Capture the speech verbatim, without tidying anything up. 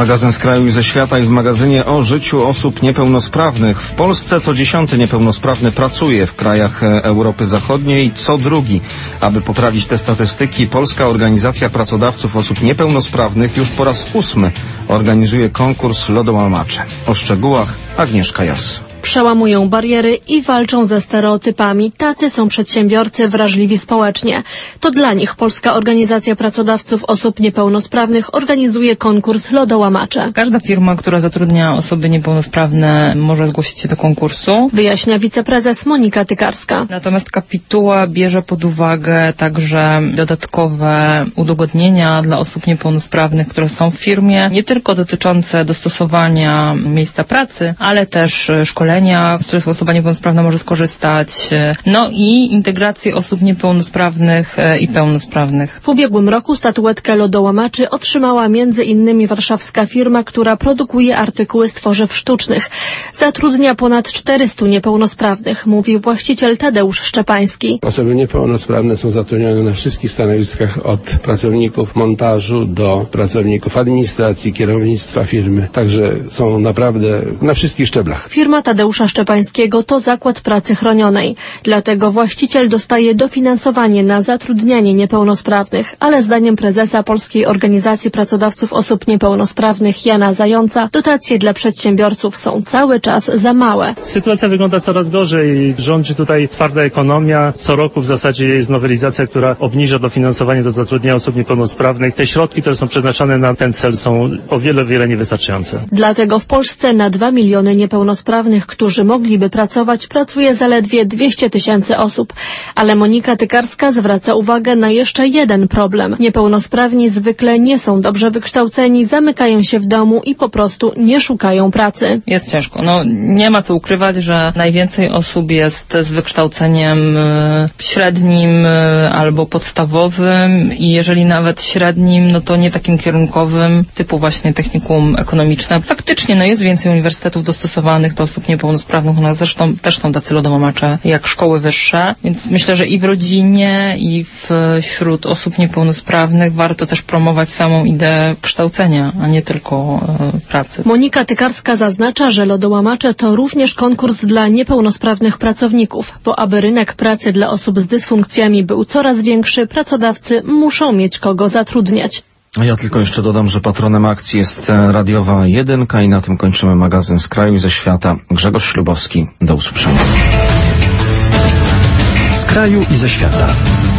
Magazyn z kraju i ze świata i w magazynie o życiu osób niepełnosprawnych. W Polsce co dziesiąty niepełnosprawny pracuje, w krajach Europy Zachodniej co drugi. Aby poprawić te statystyki, Polska Organizacja Pracodawców Osób Niepełnosprawnych już po raz ósmy organizuje konkurs lodołamacze. O szczegółach Agnieszka Jas. Przełamują bariery i walczą ze stereotypami. Tacy są przedsiębiorcy wrażliwi społecznie. To dla nich Polska Organizacja Pracodawców Osób Niepełnosprawnych organizuje konkurs lodołamacze. Każda firma, która zatrudnia osoby niepełnosprawne, może zgłosić się do konkursu, wyjaśnia wiceprezes Monika Tykarska. Natomiast kapituła bierze pod uwagę także dodatkowe udogodnienia dla osób niepełnosprawnych, które są w firmie, nie tylko dotyczące dostosowania miejsca pracy, ale też szkolenia, z których osoba niepełnosprawna może skorzystać, no i integrację osób niepełnosprawnych i pełnosprawnych. W ubiegłym roku statuetkę lodołamaczy otrzymała między innymi warszawska firma, która produkuje artykuły z tworzyw sztucznych. Zatrudnia ponad czterystu niepełnosprawnych, mówi właściciel Tadeusz Szczepański. Osoby niepełnosprawne są zatrudnione na wszystkich stanowiskach, od pracowników montażu do pracowników administracji, kierownictwa firmy. Także są naprawdę na wszystkich szczeblach. Firma Tadeusza Szczepańskiego to zakład pracy chronionej. Dlatego właściciel dostaje dofinansowanie na zatrudnianie niepełnosprawnych, ale zdaniem prezesa Polskiej Organizacji Pracodawców Osób Niepełnosprawnych Jana Zająca dotacje dla przedsiębiorców są cały czas za małe. Sytuacja wygląda coraz gorzej. Rządzi tutaj twarda ekonomia. Co roku w zasadzie jest nowelizacja, która obniża dofinansowanie do zatrudnienia osób niepełnosprawnych. Te środki, które są przeznaczone na ten cel, są o wiele, wiele niewystarczające. Dlatego w Polsce na dwa miliony niepełnosprawnych, którzy mogliby pracować, pracuje zaledwie dwieście tysięcy osób. Ale Monika Tykarska zwraca uwagę na jeszcze jeden problem. Niepełnosprawni zwykle nie są dobrze wykształceni, zamykają się w domu i po prostu nie szukają pracy. Jest ciężko. No, nie ma co ukrywać, że najwięcej osób jest z wykształceniem średnim albo podstawowym i jeżeli nawet średnim, no to nie takim kierunkowym, typu właśnie technikum ekonomiczne. Faktycznie no jest więcej uniwersytetów dostosowanych do osób niepełnosprawnych, no zresztą też są tacy lodołamacze jak szkoły wyższe, więc myślę, że i w rodzinie, i w, wśród osób niepełnosprawnych warto też promować samą ideę kształcenia, a nie tylko e, pracy. Monika Tykarska zaznacza, że lodołamacze to również konkurs dla niepełnosprawnych pracowników, bo aby rynek pracy dla osób z dysfunkcjami był coraz większy, pracodawcy muszą mieć kogo zatrudniać. Ja tylko jeszcze dodam, że patronem akcji jest radiowa jedynka i na tym kończymy magazyn z kraju i ze świata. Grzegorz Ślubowski, do usłyszenia. Z kraju i ze świata.